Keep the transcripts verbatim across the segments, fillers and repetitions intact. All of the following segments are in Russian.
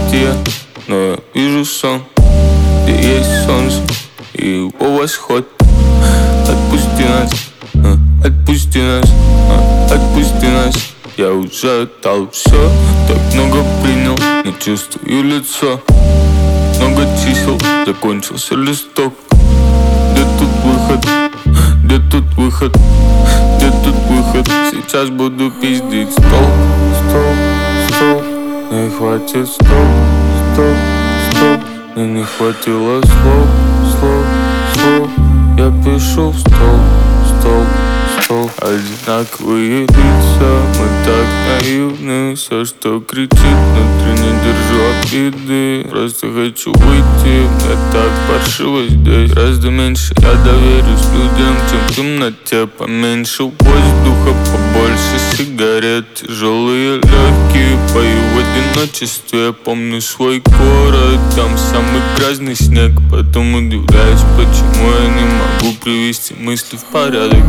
Апатия, но я вижу сон, где есть солнце и его восход. Отпусти нас, а, отпусти нас, а, отпусти нас. Я уже отдал все, так много принял, не чувствую лицо. Много чисел, закончился листок. Где тут выход? Где тут выход? Где тут выход? Сейчас буду пиздить. Стол, стол, стол. Не хватит стол, стол, стол. Мне не хватило слов, слов, слов. Я пишу в стол, стол, стол. Одинаковые лица, мы так наивны. Все, что кричит внутри, не держу обиды. Просто хочу выйти, мне так паршиво здесь. Гораздо меньше я доверюсь людям, чем в темноте. Поменьше воздуха, побольше сигарет. Тяжелые легкие, пою в одиночестве. Я помню свой город, там самый грязный снег. Потом удивляюсь, почему я не могу привести мысли в порядок.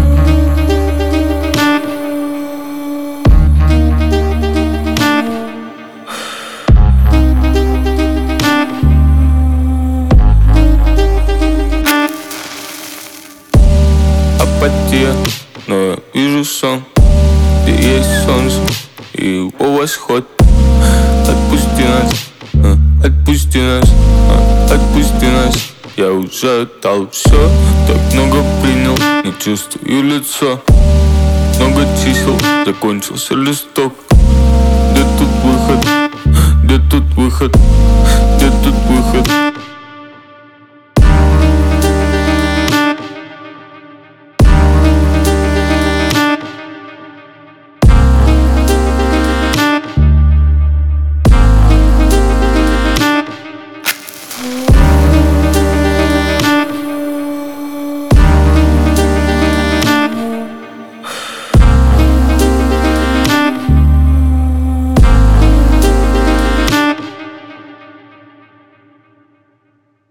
Апатия, но я вижу сон, где есть солнце и его восход. Отпусти нас, а, отпусти нас, а, отпусти нас. Я уже отдал все, так много принял, не чувствую лицо. Много чисел, закончился листок. Где тут выход? Где тут выход? Где тут выход?